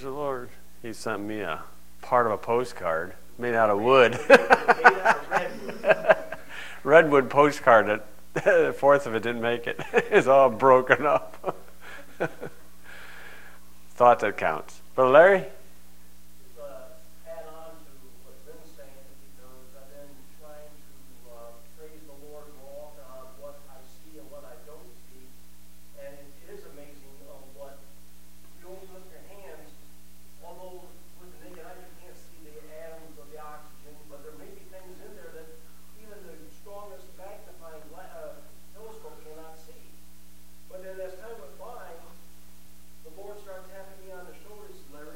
the Lord. He sent me a part of a postcard made out of wood. Made out of redwood. Redwood postcard. That the fourth of it didn't make it. It's all broken up. Thought that counts. Brother Larry? Add on to what Lynn's saying, because I've been trying to praise the Lord more often on what I see and what I don't see. And it is amazing what you open up your hands, although with the naked eye you can't see the atoms of the oxygen, but there may be things in there that even the strongest magnifying telescope cannot see. But then as time went by, the Lord started tapping me on the shoulders, Larry.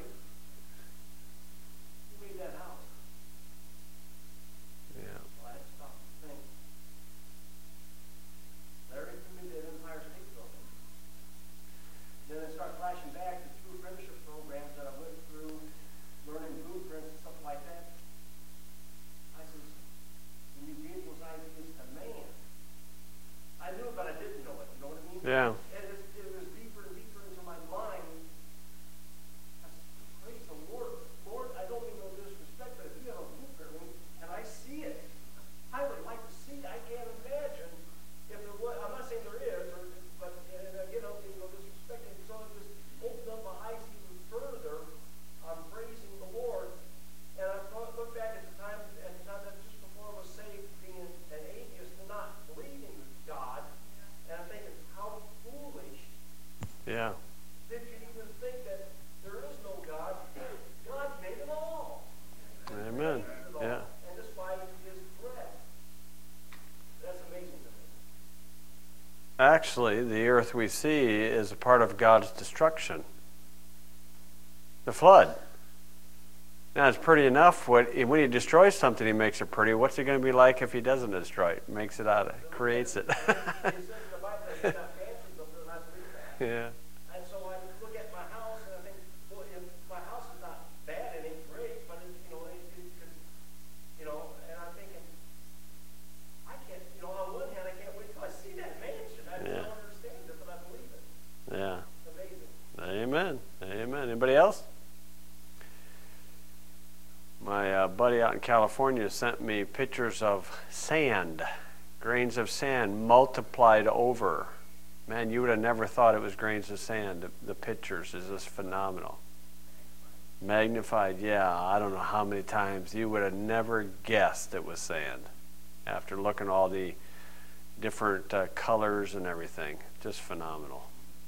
You made that house. Yeah. Well, I had to stop and think. Larry, who made that Empire State Building? Then I start flashing back to two apprenticeship programs that I went through, learning blueprints and stuff like that. I says, when you gave those ideas to man, I knew it, but I didn't know it. You know what I mean? Yeah. And it was deeper and deeper into my mind. I said, praise the Lord. Lord, I don't mean no disrespect, but if you have a blueprint room and I see it, I would like to see it. I can't imagine if there was. I'm not saying there is, but again, I don't mean no disrespect. And so it just opened up my eyes even further on praising the Lord. And I look back at the time that just before I was saved, being an atheist and not believing in God, and I'm thinking, how foolish. Yeah. Did you even think that there is no God? God made it all. Amen. He made it all. Yeah. And that's why He is correct. That's amazing to me. Actually, the earth we see is a part of God's destruction. The flood. Now, it's pretty enough. When He destroys something, He makes it pretty. What's it going to be like if He doesn't destroy it? Makes it out of, creates it. It says in the Bible that He's not fancy, but they're not believe that. Yeah. And so I look at my house and I think, well, if my house is not bad, it ain't great, but it, and I'm thinking, I can't, on one hand, I can't wait till I see that mansion. I Yeah. don't understand it, but I believe it. Yeah. It's amazing. Amen. Amen. Anybody else? My buddy out in California sent me pictures of sand, grains of sand multiplied over. Man, you would have never thought it was grains of sand. The pictures is just phenomenal. Magnified, yeah, I don't know how many times. You would have never guessed it was sand after looking at all the different colors and everything. Just phenomenal.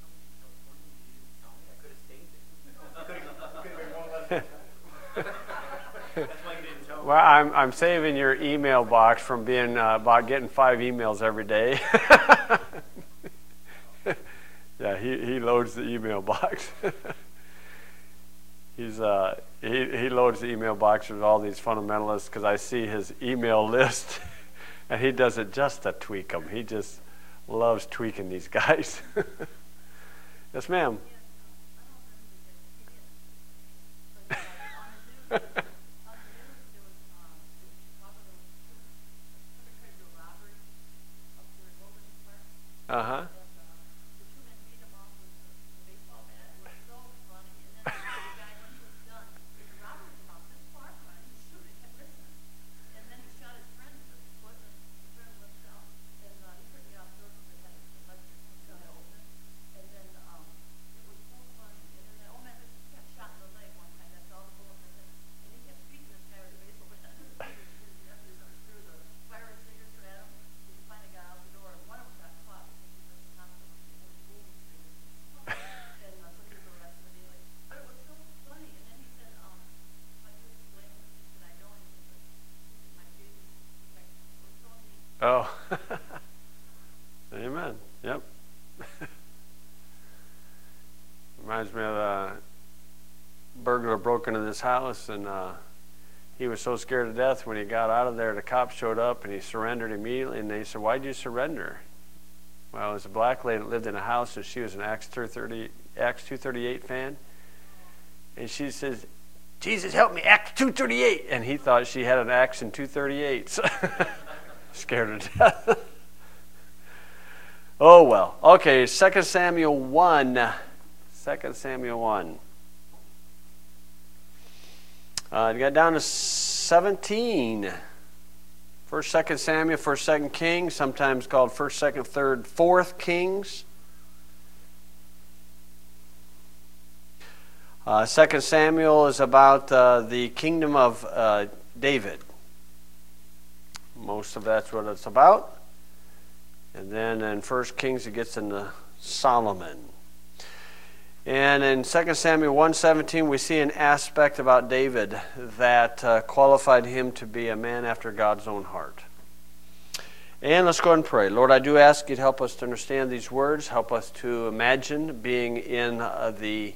Well, I'm saving your email box from being about getting 5 emails every day. Yeah, he loads the email box. He loads the email box with all these fundamentalists because I see his email list, and he does it just to tweak them. He just loves tweaking these guys. Yes, ma'am. Uh-huh. Oh. Amen. Yep. Reminds me of a burglar broke into this house, and he was so scared to death when he got out of there, the cops showed up and he surrendered immediately, and they said, "Why'd you surrender?" Well, it was a black lady that lived in a house, and she was an Acts 2:38 fan. And she says, "Jesus, help me, Acts 2:38." And he thought she had an Acts in 2:38. So scared to death. Oh, well. Okay, 2 Samuel 1. 2 Samuel 1. Got down to 17. 1st, 2nd Samuel, 1st, 2nd Kings, sometimes called 1st, 2nd, 3rd, 4th Kings. 2nd Samuel is about the kingdom of David. Most of that's what it's about. And then in 1st Kings it gets into Solomon. And in 2 Samuel 1:17 we see an aspect about David that qualified him to be a man after God's own heart. And let's go ahead and pray. Lord, I do ask you to help us to understand these words. Help us to imagine being in the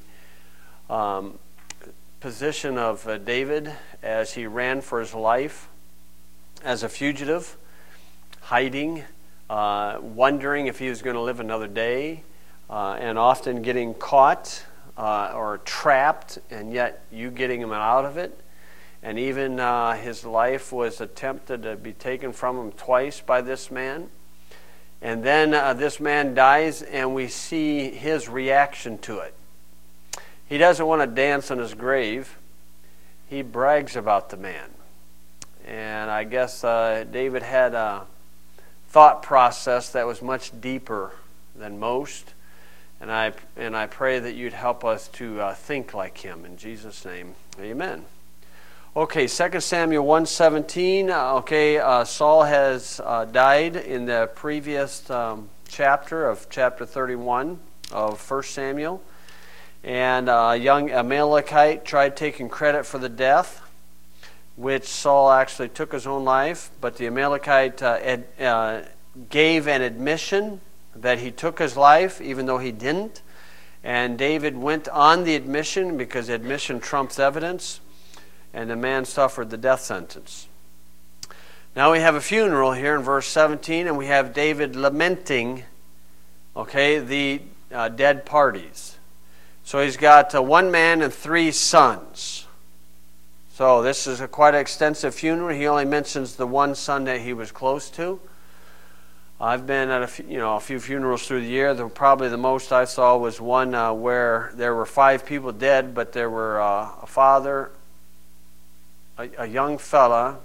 position of David as he ran for his life as a fugitive, hiding, wondering if he was going to live another day, and often getting caught or trapped, and yet you getting him out of it. And even his life was attempted to be taken from him twice by this man. And then this man dies, and we see his reaction to it. He doesn't want to dance on his grave. He brags about the man. And I guess David had a thought process that was much deeper than most. And I pray that you'd help us to think like him. In Jesus' name, amen. Okay, 2 Samuel 1:17. Saul has died in the previous chapter of chapter 31 of 1 Samuel. And a young Amalekite tried taking credit for the death, which Saul actually took his own life. But the Amalekite gave an admission that he took his life, even though he didn't. And David went on the admission because admission trumps evidence. And the man suffered the death sentence. Now we have a funeral here in verse 17, and we have David lamenting, the dead parties. So he's got one man and 3 sons. So this is a quite extensive funeral. He only mentions the one son that he was close to. I've been at a few funerals through the year. Probably the most I saw was one where there were 5 people dead, but there were a father, a young fella,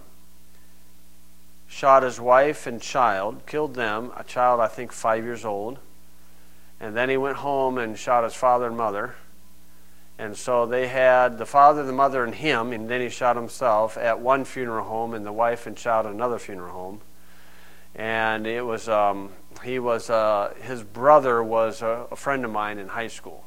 shot his wife and child, killed them, a child I think 5 years old, and then he went home and shot his father and mother. And so they had the father, the mother, and him, and then he shot himself at one funeral home, and the wife and child at another funeral home. And it was his brother was a friend of mine in high school.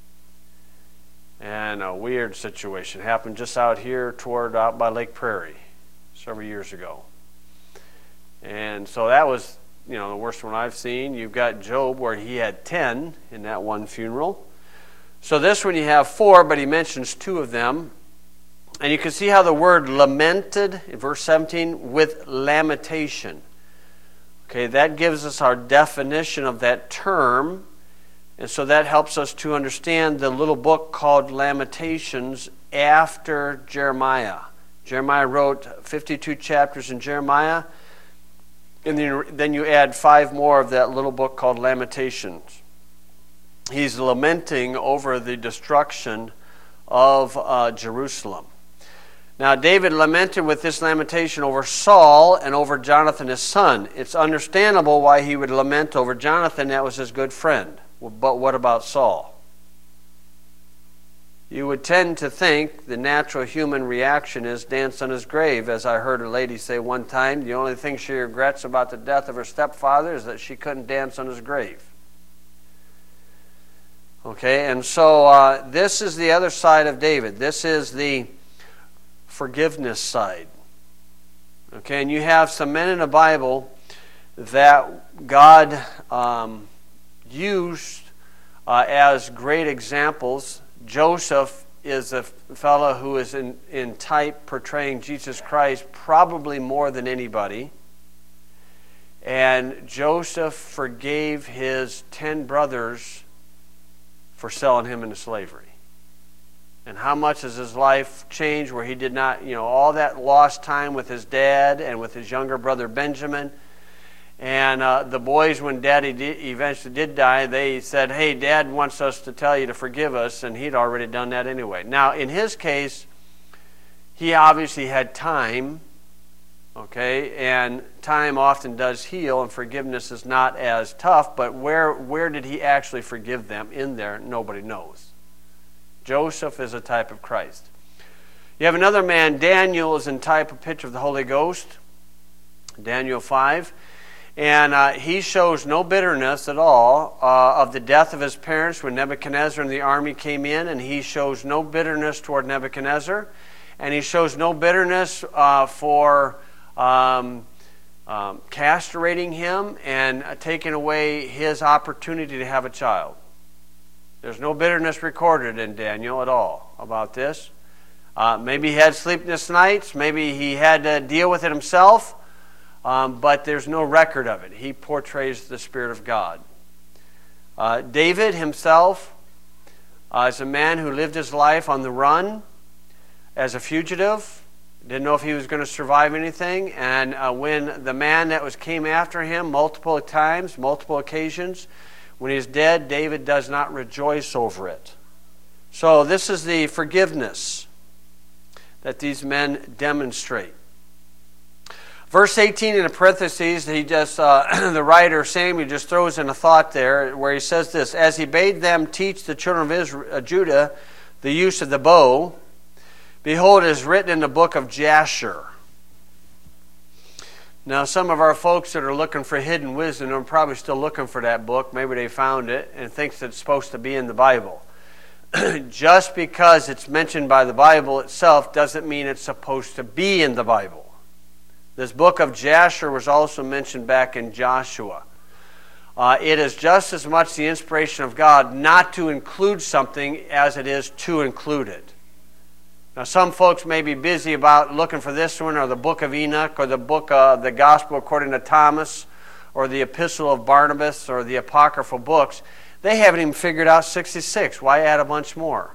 And a weird situation happened just out here out by Lake Prairie several years ago. And so that was, the worst one I've seen. You've got Job where he had 10 in that one funeral. So this one you have 4, but he mentions 2 of them. And you can see how the word lamented in verse 17 with lamentation. Okay, that gives us our definition of that term. And so that helps us to understand the little book called Lamentations after Jeremiah. Jeremiah wrote 52 chapters in Jeremiah. And then you add 5 more of that little book called Lamentations. He's lamenting over the destruction of Jerusalem. Now, David lamented with this lamentation over Saul and over Jonathan, his son. It's understandable why he would lament over Jonathan. That was his good friend. But what about Saul? You would tend to think the natural human reaction is dance on his grave. As I heard a lady say one time, the only thing she regrets about the death of her stepfather is that she couldn't dance on his grave. Okay, and so this is the other side of David. This is the forgiveness side. Okay, and you have some men in the Bible that God used as great examples. Joseph is a fellow who is in type portraying Jesus Christ probably more than anybody. And Joseph forgave his 10 brothers for selling him into slavery. And how much has his life changed where he did not, all that lost time with his dad and with his younger brother Benjamin. And the boys, when Daddy eventually did die, they said, hey, Dad wants us to tell you to forgive us, and he'd already done that anyway. Now, in his case, he obviously had time, okay, and time often does heal, and forgiveness is not as tough, but where did he actually forgive them in there? Nobody knows. Joseph is a type of Christ. You have another man, Daniel, is in type of picture of the Holy Ghost, Daniel 5. And he shows no bitterness at all of the death of his parents when Nebuchadnezzar and the army came in, and he shows no bitterness toward Nebuchadnezzar, and he shows no bitterness for castrating him and taking away his opportunity to have a child. There's no bitterness recorded in Daniel at all about this. Maybe he had sleepless nights, maybe he had to deal with it himself. But there's no record of it. He portrays the Spirit of God. David himself is a man who lived his life on the run as a fugitive. Didn't know if he was going to survive anything. And when the man that came after him multiple times, multiple occasions, when he's dead, David does not rejoice over it. So this is the forgiveness that these men demonstrate. Verse 18 in the parentheses, the writer Samuel just throws in a thought there where he says this: as he bade them teach the children of Judah the use of the bow, behold, it is written in the book of Jasher. Now, some of our folks that are looking for hidden wisdom are probably still looking for that book. Maybe they found it and thinks that it's supposed to be in the Bible. Just because it's mentioned by the Bible itself doesn't mean it's supposed to be in the Bible. This book of Jasher was also mentioned back in Joshua. It is just as much the inspiration of God not to include something as it is to include it. Now, some folks may be busy about looking for this one, or the book of Enoch, or the book of the Gospel according to Thomas, or the Epistle of Barnabas, or the apocryphal books. They haven't even figured out 66. Why add a bunch more?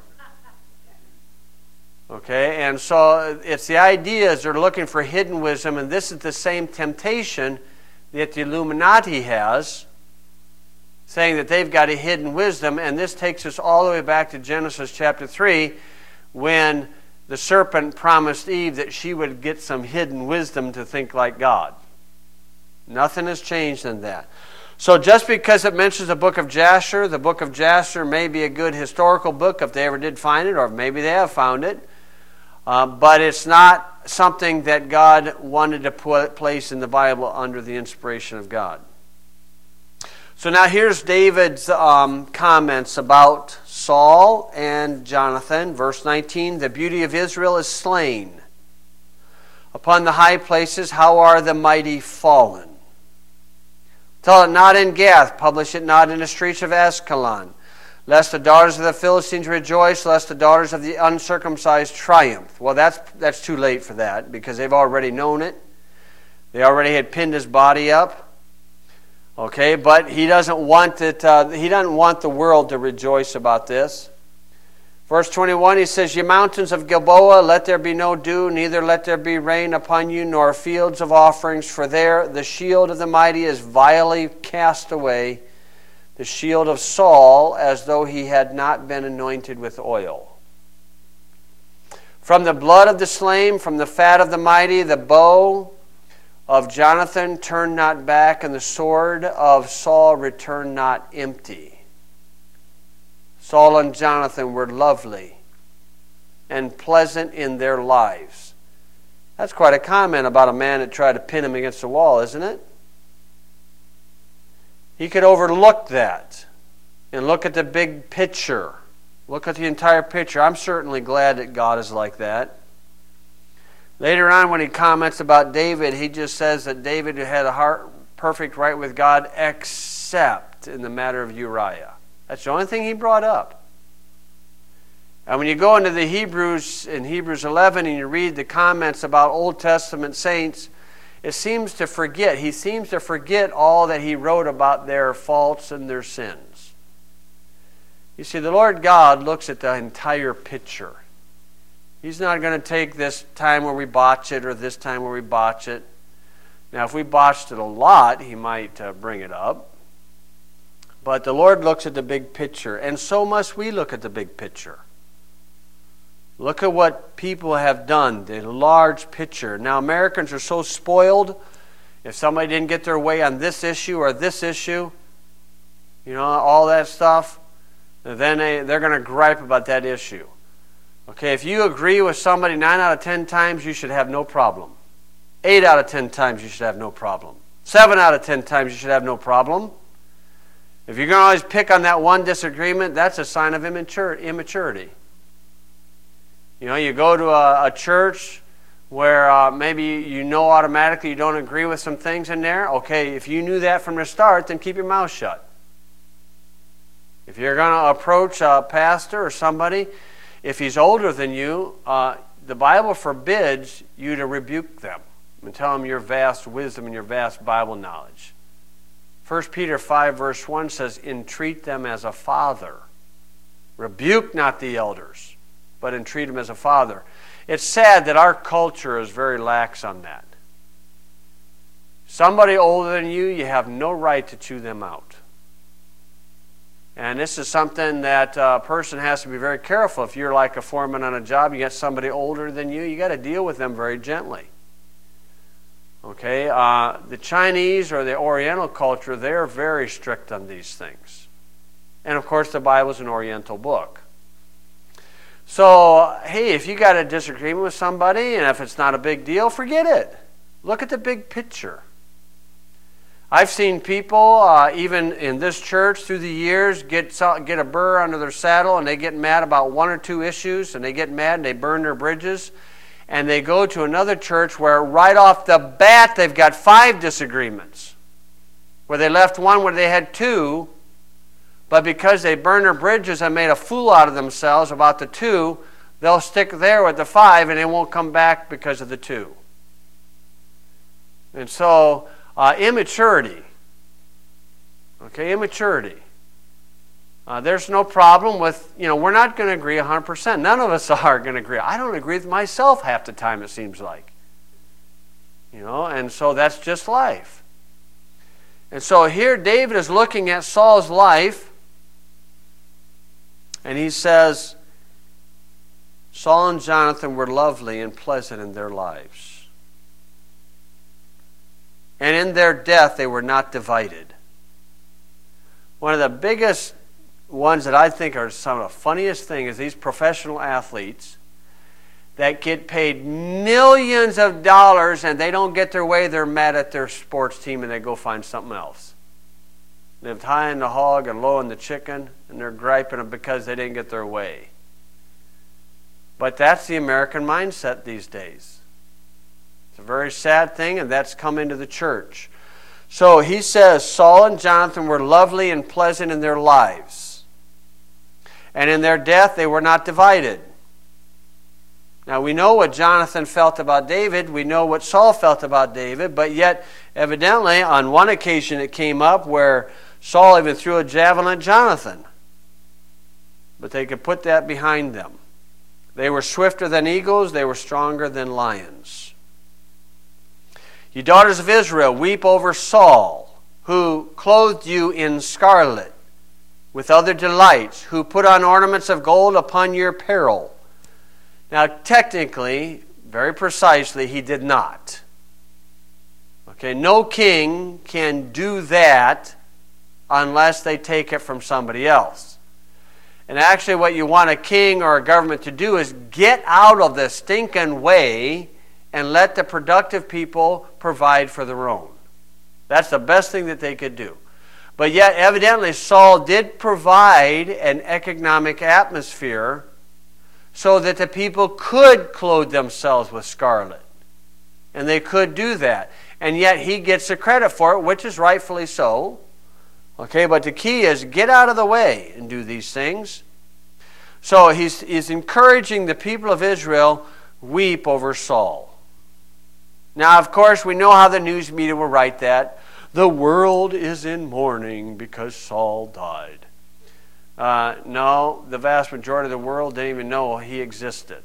Okay, and so it's the idea is they're looking for hidden wisdom, and this is the same temptation that the Illuminati has, saying that they've got a hidden wisdom, and this takes us all the way back to Genesis chapter 3, when the serpent promised Eve that she would get some hidden wisdom to think like God. Nothing has changed in that. So just because it mentions the book of Jasher may be a good historical book if they ever did find it, or maybe they have found it. But it's not something that God wanted to place in the Bible under the inspiration of God. So now here's David's comments about Saul and Jonathan. Verse 19, the beauty of Israel is slain. Upon the high places, how are the mighty fallen? Tell it not in Gath, publish it not in the streets of Ascalon. Lest the daughters of the Philistines rejoice, lest the daughters of the uncircumcised triumph. Well, that's too late for that, because they've already known it. They already had pinned his body up. Okay, but he doesn't want it. He doesn't want the world to rejoice about this. Verse 21, he says, "Ye mountains of Gilboa, let there be no dew, neither let there be rain upon you, nor fields of offerings, for there the shield of the mighty is vilely cast away, the shield of Saul, as though he had not been anointed with oil. From the blood of the slain, from the fat of the mighty, the bow of Jonathan turned not back, and the sword of Saul returned not empty." Saul and Jonathan were lovely and pleasant in their lives. That's quite a comment about a man that tried to pin him against the wall, isn't it? He could overlook that and look at the big picture. Look at the entire picture. I'm certainly glad that God is like that. Later on, when he comments about David, he just says that David had a heart perfect right with God, except in the matter of Uriah. That's the only thing he brought up. And when you go into the Hebrews, in Hebrews 11, and you read the comments about Old Testament saints, he seems to forget all that he wrote about their faults and their sins. You see, the Lord God looks at the entire picture. He's not going to take this time where we botch it or this time where we botch it. Now, if we botched it a lot, he might bring it up. But the Lord looks at the big picture, and so must we look at the big picture. Look at what people have done, the large picture. Now, Americans are so spoiled. If somebody didn't get their way on this issue or this issue, all that stuff, then they're going to gripe about that issue. Okay, if you agree with somebody 9 out of 10 times, you should have no problem. 8 out of 10 times, you should have no problem. 7 out of 10 times, you should have no problem. If you're going to always pick on that one disagreement, that's a sign of immaturity. You go to a church where maybe automatically you don't agree with some things in there. Okay, if you knew that from the start, then keep your mouth shut. If you're going to approach a pastor or somebody, if he's older than you, the Bible forbids you to rebuke them and tell them your vast wisdom and your vast Bible knowledge. 1 Peter 5 verse 1 says, entreat them as a father. Rebuke not the elders, but entreat them as a father. It's sad that our culture is very lax on that. Somebody older than you, you have no right to chew them out. And this is something that a person has to be very careful. If you're like a foreman on a job, you got somebody older than you got to deal with them very gently. Okay, the Chinese or the Oriental culture, they're very strict on these things. And of course, the Bible is an Oriental book. So, hey, if you got a disagreement with somebody, and if it's not a big deal, forget it. Look at the big picture. I've seen people, even in this church through the years, get a burr under their saddle and they get mad about 1 or 2 issues, and they get mad and they burn their bridges, and they go to another church where right off the bat they've got 5 disagreements, where they left one where they had 2, but because they burned their bridges and made a fool out of themselves about the 2, they'll stick there with the 5 and they won't come back because of the 2. And so, immaturity. Okay, immaturity. There's no problem with, we're not going to agree 100%. None of us are going to agree. I don't agree with myself half the time, it seems like. And so that's just life. And so here David is looking at Saul's life, and he says, Saul and Jonathan were lovely and pleasant in their lives. And in their death they were not divided. One of the biggest ones that I think are some of the funniest things is these professional athletes that get paid millions of dollars and they don't get their way, they're mad at their sports team and they go find something else. Lived high in the hog and low in the chicken, and they're griping because they didn't get their way. But that's the American mindset these days. It's a very sad thing, and that's come into the church. So he says, Saul and Jonathan were lovely and pleasant in their lives. And in their death they were not divided. Now we know what Jonathan felt about David. We know what Saul felt about David. But yet, evidently, on one occasion it came up where Saul even threw a javelin at Jonathan. But they could put that behind them. They were swifter than eagles. They were stronger than lions. You daughters of Israel, weep over Saul, who clothed you in scarlet with other delights, who put on ornaments of gold upon your apparel. Now, technically, very precisely, he did not. Okay, no king can do that unless they take it from somebody else. And actually what you want a king or a government to do is get out of the stinking way and let the productive people provide for their own. That's the best thing that they could do. But yet, evidently, Saul did provide an economic atmosphere so that the people could clothe themselves with scarlet. And they could do that. And yet he gets the credit for it, which is rightfully so. Okay, but the key is get out of the way and do these things. So he's encouraging the people of Israel, weep over Saul. Now, of course, we know how the news media will write that. The world is in mourning because Saul died. No, the vast majority of the world didn't even know he existed.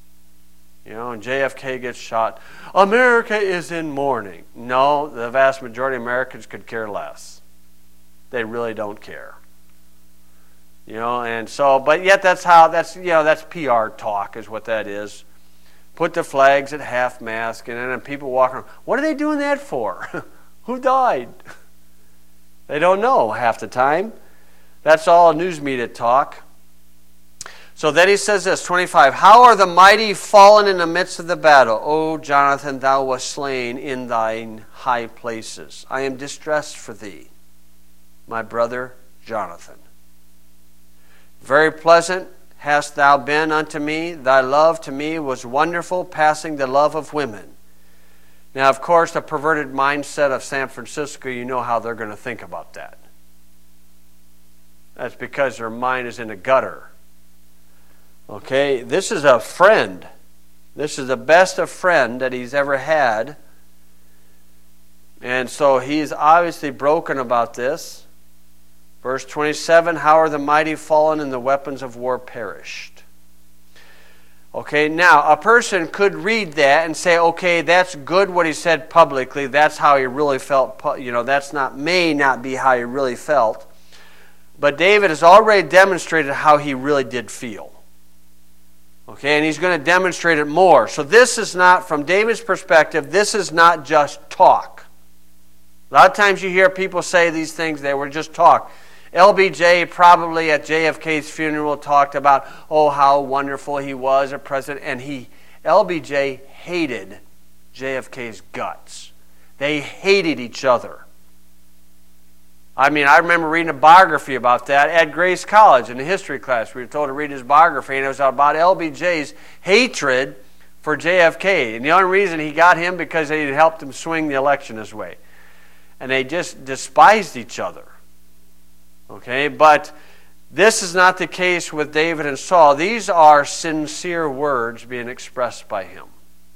And JFK gets shot. America is in mourning. No, the vast majority of Americans could care less. They really don't care. And so, but yet that's PR talk is what that is. Put the flags at half-mast, and then people walking around. What are they doing that for? Who died? They don't know half the time. That's all news media talk. So then he says this, 25, how are the mighty fallen in the midst of the battle? O Jonathan, thou wast slain in thine high places. I am distressed for thee, my brother Jonathan. Very pleasant hast thou been unto me. Thy love to me was wonderful, passing the love of women. Now, of course, the perverted mindset of San Francisco, you know how they're going to think about that. That's because their mind is in the gutter. Okay, this is a friend. This is the best of friend that he's ever had. And so he's obviously broken about this. Verse 27, how are the mighty fallen and the weapons of war perished? Okay, now a person could read that and say, okay, that's good what he said publicly. That's how he really felt. May not be how he really felt. But David has already demonstrated how he really did feel. Okay, and he's going to demonstrate it more. So this is not, from David's perspective, this is not just talk. A lot of times you hear people say these things, they were just talk. LBJ probably at JFK's funeral talked about, how wonderful he was a president. And LBJ hated JFK's guts. They hated each other. I remember reading a biography about that at Grace College in the history class. We were told to read his biography, and it was about LBJ's hatred for JFK. And the only reason he got him because he had helped him swing the election his way. And they just despised each other. Okay, but this is not the case with David and Saul. These are sincere words being expressed by him.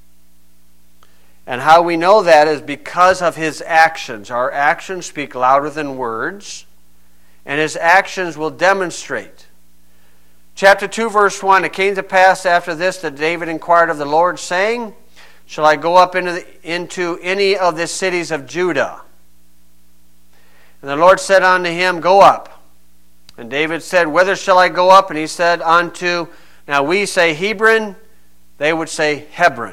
And how we know that is because of his actions. Our actions speak louder than words, and his actions will demonstrate. Chapter 2, verse 1, it came to pass after this that David inquired of the Lord, saying, shall I go up into any of the cities of Judah? And the Lord said unto him, go up. And David said, whither shall I go up? And he said now we say Hebron, they would say Hebron.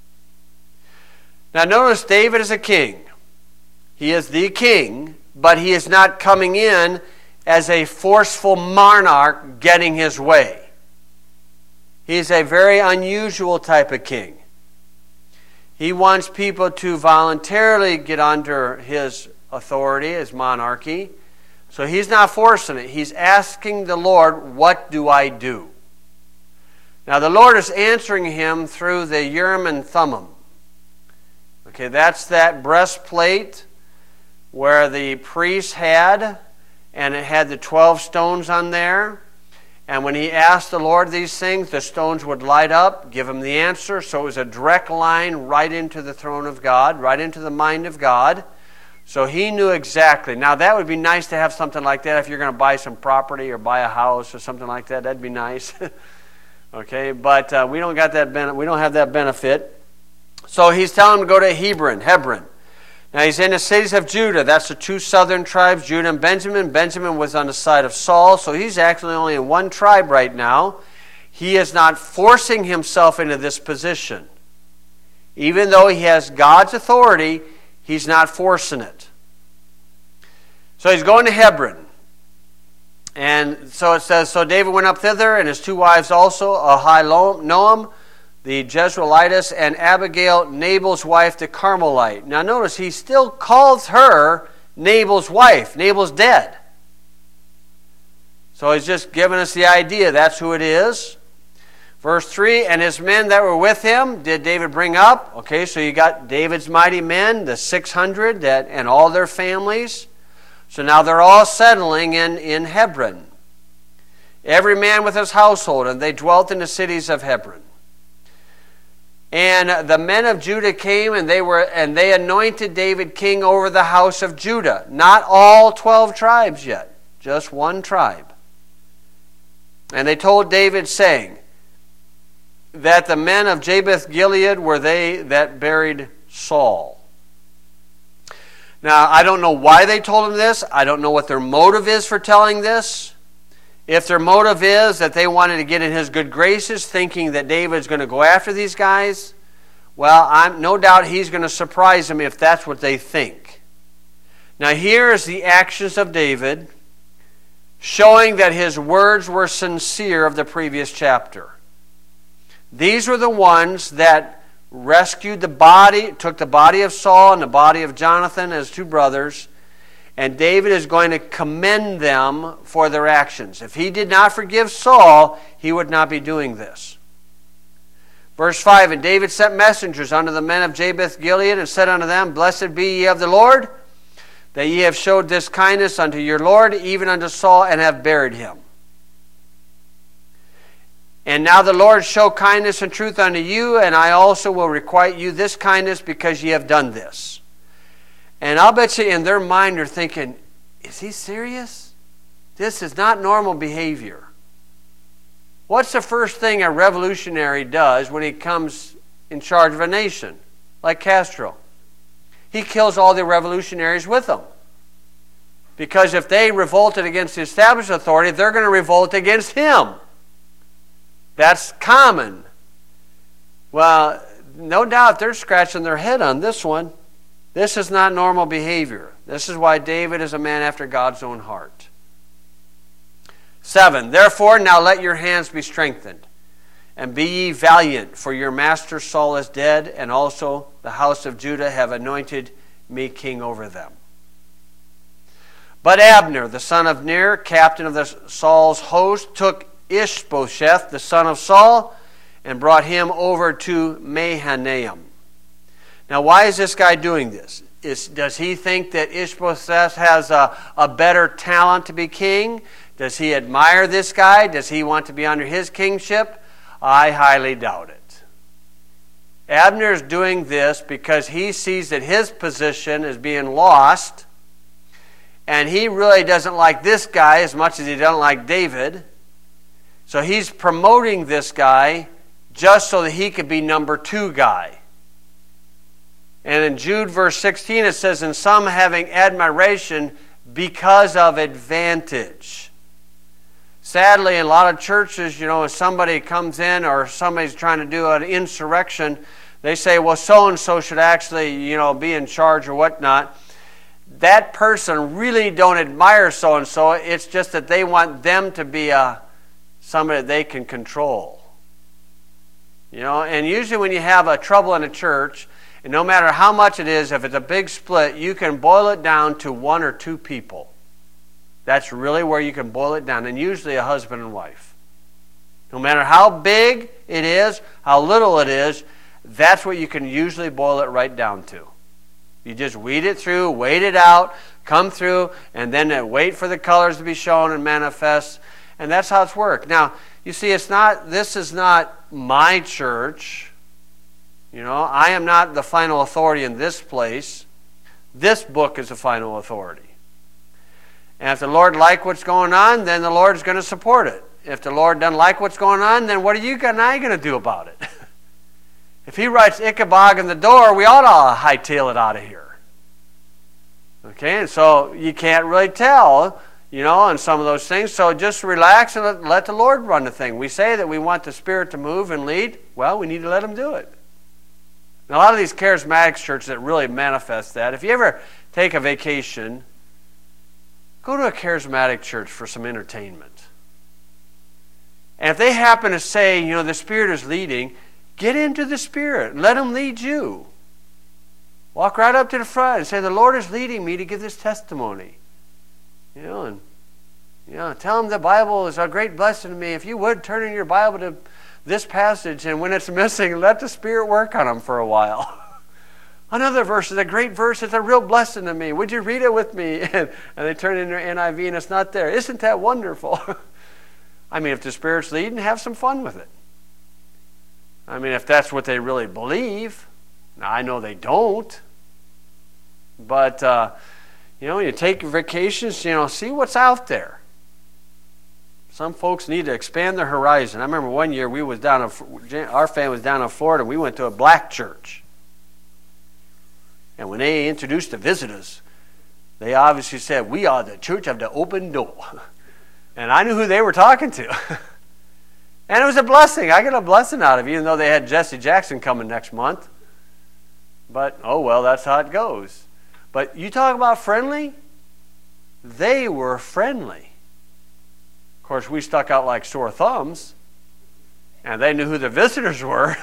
Now notice David is a king. He is the king, but he is not coming in as a forceful monarch getting his way. He's a very unusual type of king. He wants people to voluntarily get under his authority, his monarchy. So he's not forcing it. He's asking the Lord, what do I do? Now the Lord is answering him through the Urim and Thummim. Okay, that's that breastplate where the priest had, and it had the 12 stones on there. And when he asked the Lord these things, the stones would light up, give him the answer. So it was a direct line right into the throne of God, right into the mind of God. So he knew exactly. Now that would be nice to have something like that if you're going to buy some property or buy a house or something like that. That'd be nice. Okay, but we don't got that. We don't have that benefit. So he's telling him to go to Hebron. Now he's in the cities of Judah. That's the two southern tribes, Judah and Benjamin. Benjamin was on the side of Saul, so he's actually only in one tribe right now. He is not forcing himself into this position. Even though he has God's authority, he's not forcing it. So he's going to Hebron. And so it says, so David went up thither, and his two wives also, Ahinoam, the Jezreelitess, and Abigail, Nabal's wife, the Carmelite. Now notice, he still calls her Nabal's wife. Nabal's dead. So he's just giving us the idea that's who it is. Verse 3, and his men that were with him did David bring up. Okay, so you got David's mighty men, the 600, and all their families. So now they're all settling in Hebron. Every man with his household, and they dwelt in the cities of Hebron. And the men of Judah came, and they anointed David king over the house of Judah. Not all 12 tribes yet, just one tribe. And they told David, saying, that the men of Jabesh Gilead were they that buried Saul. Now, I don't know why they told him this. I don't know what their motive is for telling this. If their motive is that they wanted to get in his good graces, thinking that David's going to go after these guys, well, I'm no doubt he's going to surprise them if that's what they think. Now here is the actions of David, showing that his words were sincere of the previous chapter. These were the ones that rescued the body, took the body of Saul and the body of Jonathan as two brothers, and David is going to commend them for their actions. If he did not forgive Saul, he would not be doing this. Verse 5, And David sent messengers unto the men of Jabesh Gilead, and said unto them, Blessed be ye of the Lord, that ye have showed this kindness unto your Lord, even unto Saul, and have buried him. And now the Lord show kindness and truth unto you, and I also will requite you this kindness, because ye have done this. And I'll bet you in their mind are thinking, is he serious? This is not normal behavior. What's the first thing a revolutionary does when he comes in charge of a nation, like Castro? He kills all the revolutionaries with them. Because if they revolted against the established authority, they're going to revolt against him. That's common. Well, no doubt they're scratching their head on this one. This is not normal behavior. This is why David is a man after God's own heart. 7, Therefore now let your hands be strengthened, and be ye valiant, for your master Saul is dead, and also the house of Judah have anointed me king over them. But Abner, the son of Ner, captain of Saul's host, took Ishbosheth, the son of Saul, and brought him over to Mahanaim. Now, why is this guy doing this? Does he think that Ishbosheth has a better talent to be king? Does he admire this guy? Does he want to be under his kingship? I highly doubt it. Abner is doing this because he sees that his position is being lost, and he really doesn't like this guy as much as he doesn't like David. So he's promoting this guy just so that he could be number 2 guy. And in Jude verse 16 it says, And some having admiration because of advantage. Sadly, in a lot of churches, if somebody comes in or somebody's trying to do an insurrection, they say, well, so-and-so should actually, be in charge or whatnot. That person really don't admire so-and-so. It's just that they want them to be somebody that they can control. And usually when you have a trouble in a church, and no matter how much it is, if it's a big split, you can boil it down to 1 or 2 people. That's really where you can boil it down, and usually a husband and wife. No matter how big it is, how little it is, that's what you can usually boil it right down to. You just weed it through, wait it out, come through, and then wait for the colors to be shown and manifest, and that's how it's worked. Now, you see, this is not my church. I am not the final authority in this place. This book is the final authority. And if the Lord likes what's going on, then the Lord's going to support it. If the Lord doesn't like what's going on, then what are you and I going to do about it? If he writes Ichabod in the door, we ought to hightail it out of here. Okay, and so you can't really tell, on some of those things. So just relax and let the Lord run the thing. We say that we want the Spirit to move and lead. Well, we need to let him do it. And a lot of these charismatic churches that really manifest that, if you ever take a vacation, go to a charismatic church for some entertainment. And if they happen to say, the Spirit is leading, get into the Spirit. Let him lead you. Walk right up to the front and say, the Lord is leading me to give this testimony. And tell him the Bible is a great blessing to me. If you would, turn in your Bible to this passage, and when it's missing, let the Spirit work on them for a while. Another verse is a great verse. It's a real blessing to me. Would you read it with me? And they turn in their NIV and it's not there. Isn't that wonderful? If the Spirit's leading, have some fun with it. If that's what they really believe. Now, I know they don't. But, when you take vacations, see what's out there. Some folks need to expand their horizon. I remember one year our family was down in Florida, and we went to a black church. And when they introduced the visitors, they obviously said, we are the church of the open door. And I knew who they were talking to. And it was a blessing. I got a blessing out of it, even though they had Jesse Jackson coming next month. But, oh well, that's how it goes. But you talk about friendly, they were friendly. Of course, we stuck out like sore thumbs, and they knew who the visitors were.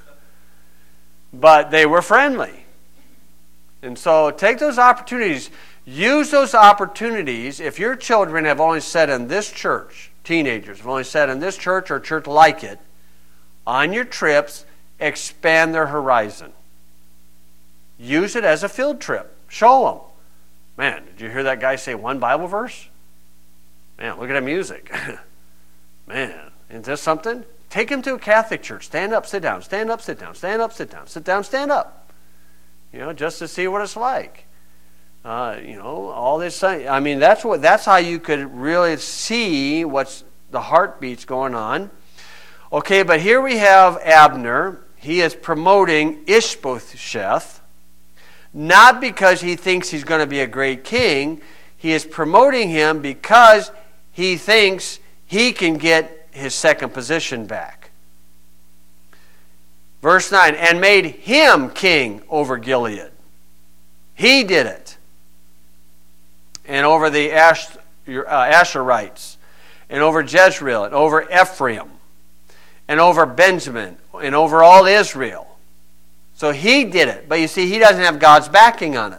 But they were friendly. And so take those opportunities. Use those opportunities. If your children have only sat in this church, teenagers have only sat in this church or church like it, on your trips, expand their horizon. Use it as a field trip. Show them. Man, did you hear that guy say one Bible verse? Man, look at that music. Man, isn't this something? Take him to a Catholic church. Stand up, sit down. Stand up, sit down. Stand up, sit down. Sit down, stand up. Just to see what it's like. All this. I mean, that's how you could really see what's the heartbeats going on. Okay, but here we have Abner. He is promoting Ishbosheth, not because he thinks he's going to be a great king. He is promoting him because he thinks he can get his second position back. Verse 9, and made him king over Gilead. He did it. And over the Asherites, and over Jezreel, and over Ephraim, and over Benjamin, and over all Israel. So he did it. But you see, he doesn't have God's backing on it.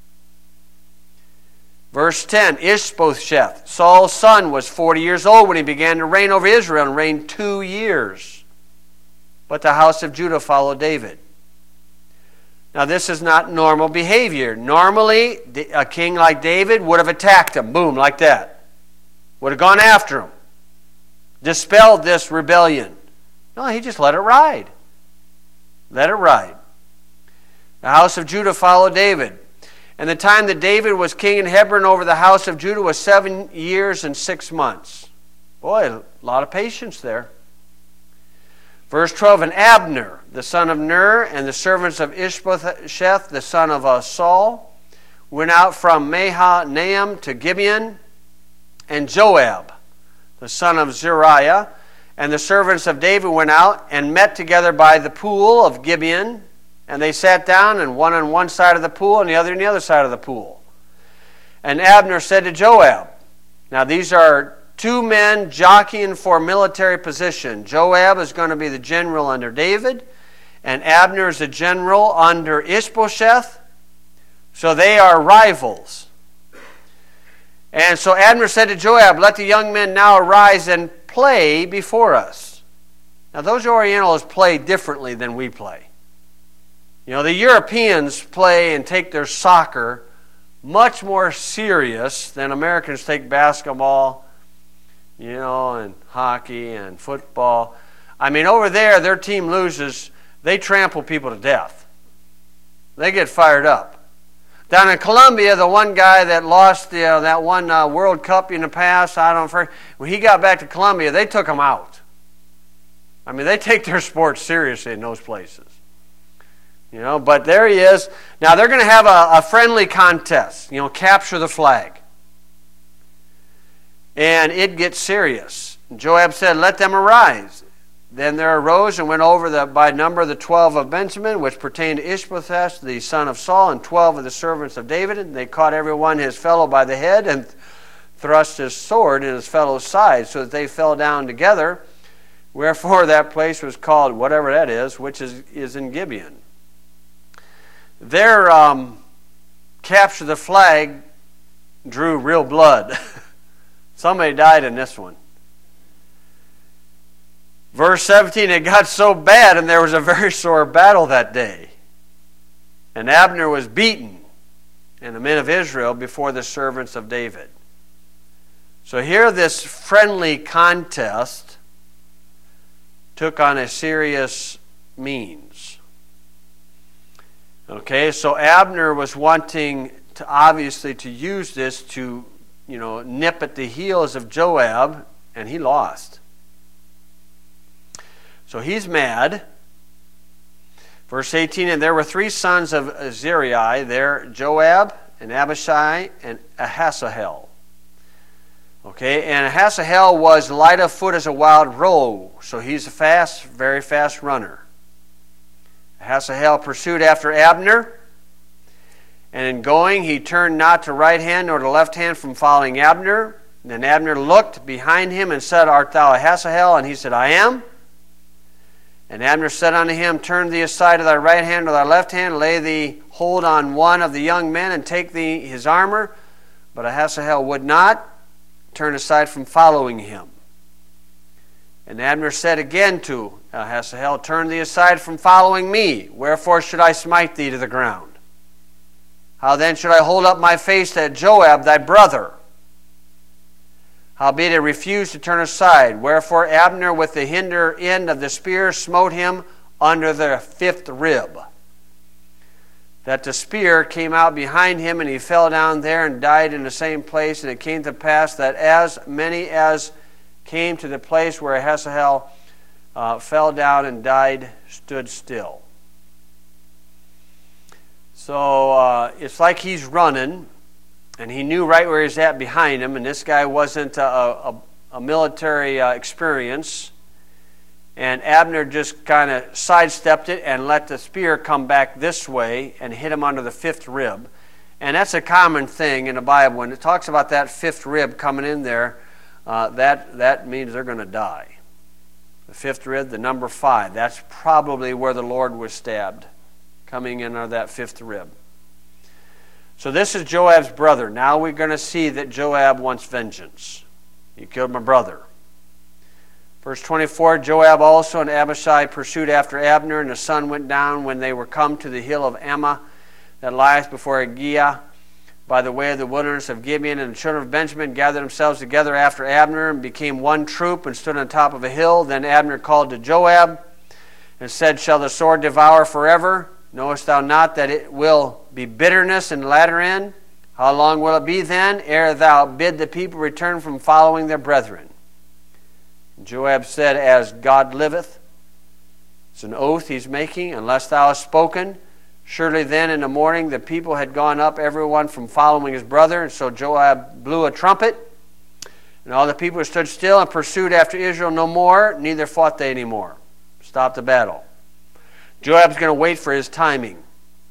Verse 10, Ishbosheth, Saul's son, was 40 years old when he began to reign over Israel, and reigned 2 years. But the house of Judah followed David. Now this is not normal behavior. Normally, a king like David would have attacked him, boom, like that. Would have gone after him. Dispelled this rebellion. No, he just let it ride. Let it ride. The house of Judah followed David. And the time that David was king in Hebron over the house of Judah was 7 years and 6 months. Boy, a lot of patience there. Verse 12, and Abner, the son of Ner, and the servants of Ishbosheth, the son of Saul, went out from Mahanaim to Gibeon, and Joab, the son of Zeruiah, and the servants of David went out and met together by the pool of Gibeon. And they sat down, and one on one side of the pool, and the other on the other side of the pool. And Abner said to Joab, now these are two men jockeying for military position. Joab is going to be the general under David, and Abner is the general under Ishbosheth. So they are rivals. And so Abner said to Joab, let the young men now arise and play before us. Now those Orientals play differently than we play. The Europeans play and take their soccer much more serious than Americans take basketball, and hockey and football. I mean, over there, their team loses, they trample people to death. They get fired up. Down in Colombia, the one guy that lost that one World Cup in the past, when he got back to Colombia, they took him out. I mean, they take their sports seriously in those places. But there he is. Now they're going to have a friendly contest. Capture the flag. And it gets serious. Joab said, let them arise. Then there arose and went over by number the 12 of Benjamin, which pertained to Ishbosheth, the son of Saul, and 12 of the servants of David. And they caught every one his fellow by the head, and thrust his sword in his fellow's side, so that they fell down together. Wherefore that place was called, whatever that is, which is in Gibeon. Their capture the flag drew real blood. Somebody died in this one. Verse 17, it got so bad, and there was a very sore battle that day. And Abner was beaten, and the men of Israel before the servants of David. So here this friendly contest took on a serious means. Okay, so Abner was wanting to obviously to use this to, nip at the heels of Joab, and he lost. So he's mad. Verse 18, and there were 3 sons of Zeruiah there, Joab and Abishai and Ahasahel. Okay, and Asahel was light of foot as a wild roe, so he's a fast, very fast runner. Asahel pursued after Abner, and in going he turned not to right hand nor to left hand from following Abner. Then Abner looked behind him and said, Art thou Asahel? And he said, I am. And Abner said unto him, Turn thee aside to thy right hand or thy left hand, lay thee hold on one of the young men, and take thee his armor. But Asahel would not turn aside from following him. And Abner said again to Asahel, Turn thee aside from following me. Wherefore should I smite thee to the ground? How then should I hold up my face to Joab thy brother? Howbeit he refused to turn aside. Wherefore Abner with the hinder end of the spear smote him under the fifth rib, that the spear came out behind him, and he fell down there and died in the same place. And it came to pass that as many as came to the place where Asahel fell down and died stood still. So it's like he's running, and he knew right where he's at behind him, and this guy wasn't a military experience. And Abner just kind of sidestepped it and let the spear come back this way and hit him under the fifth rib. And that's a common thing in the Bible. When it talks about that fifth rib coming in there, that means they're going to die. The fifth rib, the number 5, that's probably where the Lord was stabbed, coming in under that fifth rib. So this is Joab's brother. Now we're going to see that Joab wants vengeance. You killed my brother. Verse 24, Joab also and Abishai pursued after Abner, and the sun went down when they were come to the hill of Ammah that lieth before Giah by the way of the wilderness of Gibeon. And the children of Benjamin gathered themselves together after Abner and became one troop and stood on the top of a hill. Then Abner called to Joab and said, Shall the sword devour forever? Knowest thou not that it will be bitterness in the latter end? How long will it be then, ere thou bid the people return from following their brethren? Joab said, As God liveth, it's an oath he's making, unless thou hast spoken. Surely then in the morning the people had gone up, everyone from following his brother. And so Joab blew a trumpet, and all the people stood still and pursued after Israel no more, neither fought they any more. Stopped the battle. Joab's going to wait for his timing.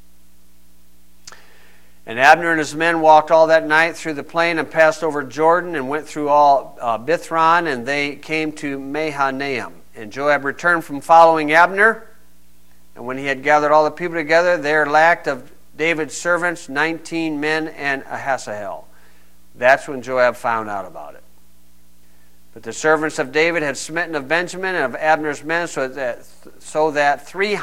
And Abner and his men walked all that night through the plain and passed over Jordan and went through all Bithron, and they came to Mahanaim. And Joab returned from following Abner. And when he had gathered all the people together, there lacked of David's servants 19 men and Asahel. That's when Joab found out about it. But the servants of David had smitten of Benjamin and of Abner's men, so that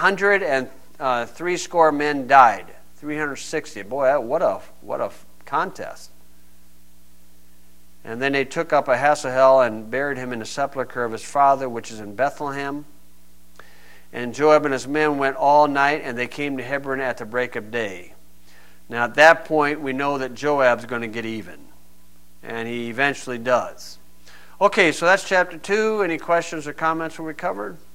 360 men died. 360. Boy, what a contest. And then they took up Asahel and buried him in the sepulchre of his father, which is in Bethlehem. And Joab and his men went all night, and they came to Hebron at the break of day. Now at that point, we know that Joab's going to get even. And he eventually does. Okay, so that's chapter 2. Any questions or comments we covered?